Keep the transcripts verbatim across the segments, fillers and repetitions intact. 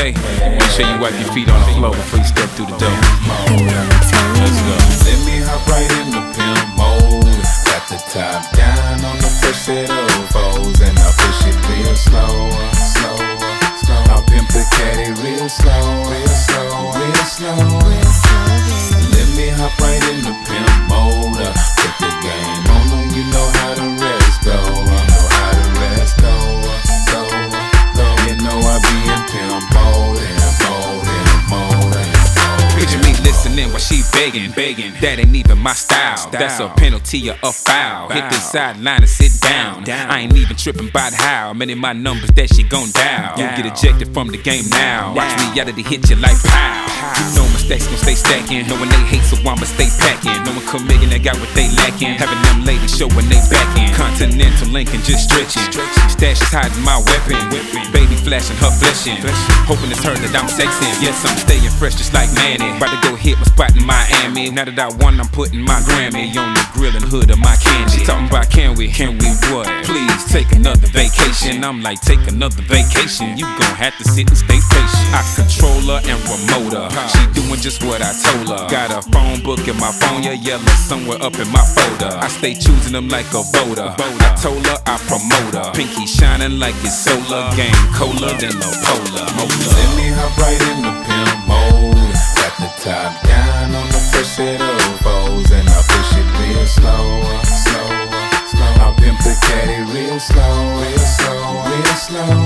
say, make sure you wipe your feet on the floor before you step through the door. Let's go. Let me hop right in the pimp mode. Got the top down on the first set of foes, and I push it real slow, slow, slow. I pimp the caddy real slow, real slow, real slow. Let me hop right in the pimp mode. Put the game on them, you know how the rest go. I know how the rest go, go, go. You know I be in pimp mode, and mode, and mode, and mode. Picture me listening while she begging, begging. That ain't even my style. That's a penalty or a foul. Hit the sideline and sit down. I ain't even tripping about how many of my numbers that she gon' dial. You get ejected from the game now. Watch reality hit you like pow. You know mistakes gon' stay stacking. Knowing they hate, so I'ma stay packing. No one come making that got what they lacking. Having them ladies show when they backing. Continental Lincoln just stretching. Stash is hiding my weapon. Baby flashing her fleshing. Hoping it's her that I'm sexing. Yes, I'm staying fresh just like Manny. About to go hit my spot in Miami. Now that I won, I'm putting my Grammy on the grill and hood of my candy. Talking about can we, can we what? Please take another vacation. I'm like, take another vacation. You gon' have to sit and stay patient. I control her and remote her. She doing just what I told her. Got a phone book in my phone, yeah, yellow somewhere up in my folder. I stay choosing them like a voter. I told her I promote her. Pinky shining like it's solar. Game colder than a polar. Let me hop right in the pimp mode. Got the top down on the first set of foes, and I push it real slow, slow, slow. I pimp the caddy real slow, real slow, real slow.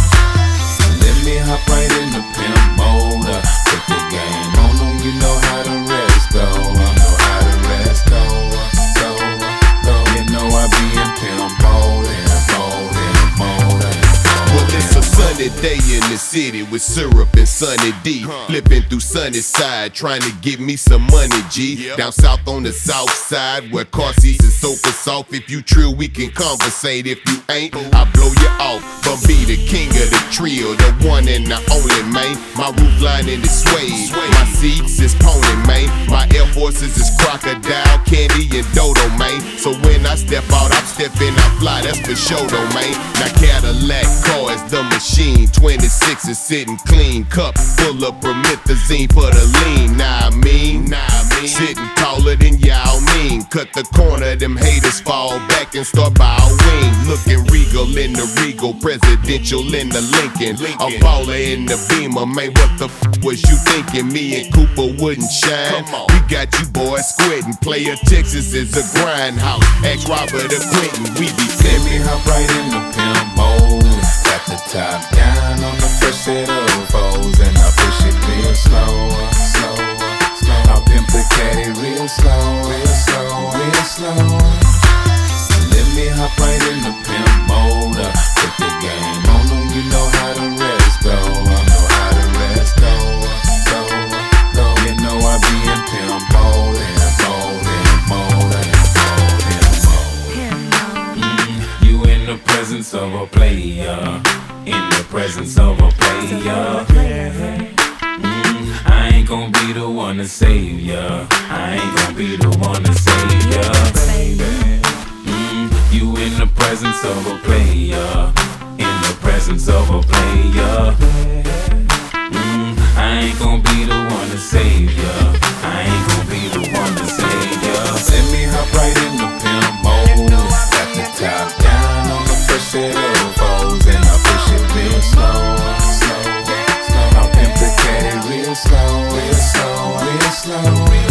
Let me hop right in the pimp mode. Put the game on them, you know how the rest go. I know how the rest go, go, go. You know I be in pimp mode, and mode, and mode, and mode. Well, it's a sunny day in the city with syrup and Sunny D. Flipping through Sunny Side, trying to get me some money, G. Down south on the south side, where car seats is soap and soft. If you trill, we can conversate. If you ain't, I blow you off. But be the king of the trio, the one and the only, man. My roof lining is suede, my seats is pony, man. My Air Forces is crocodile, candy, and dodo, man. So when I step out, I'm stepping out fly, that's for sure, though, man. Now Cadillac car is the machine, twenty-six is sitting clean, cup full of promethazine for the lean. Nah, I mean, nah, I mean, sitting taller than y'all mean. Cut the corner, them haters fall back and start by a wing. Looking regal in the regal, presidential in the Lincoln. A baller in the Beamer, man, what the f was you thinking? Me and Cooper wouldn't shine. We got you boys squinting. Player Texas is a grindhouse. Ask Robert or Quentin, we be Let me hop right in the pimp mode. Got the top down on the first set of foes, and I push it real slow, slow, slow. I pimp the caddy real slow, real slow, real slow. Let me hop right in the pimp mode. Put the game on them, you know how the rest go. I know how the rest go, go, go. You know I be in pimp mode, and mode, and mode, and mode, and mode. Mm, you in the presence of a player. In the presence of a player. Mm, I ain't gon' be the one to save ya. I ain't gon' be the one to save ya, baby. Mm, you in the presence of a player. In the presence of a player. Mm, I ain't gon' be the one to save ya. I ain't gon' be the one to save ya. Let me hop right in the pimp mode. Got the top down on the first set of foes, and I push it real slow, slow, slow. I pimp the caddy real slow, real slow, real slow.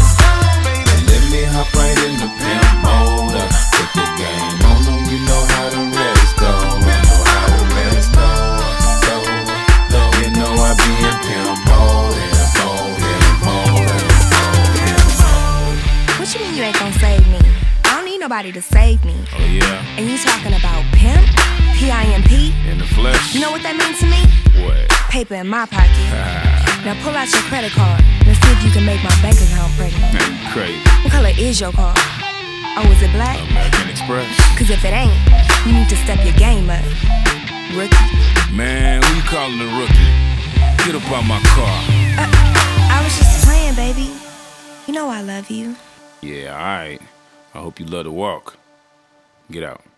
Let me hop right in the pimp mode. Put the game on them, you know how the rest go. I know how the rest go, go, go. You know I be in pimp mode, and mode, and mode, and mode. What you mean you ain't gon' save me? I don't need nobody to save me. Oh yeah, And you talking about pimp? P I M P? in the flesh. You know what that means to me? What? Paper in my pocket. Now pull out your credit card. Let's see if you can make my bank account pregnant. Man, you crazy. What color is your car? Oh, is it black? American Express. Cause if it ain't, you need to step your game up. Rookie. Man, who you calling a rookie? Get up on my car. Uh, I was just playing, baby. You know I love you. Yeah, alright. I hope you love to walk. Get out.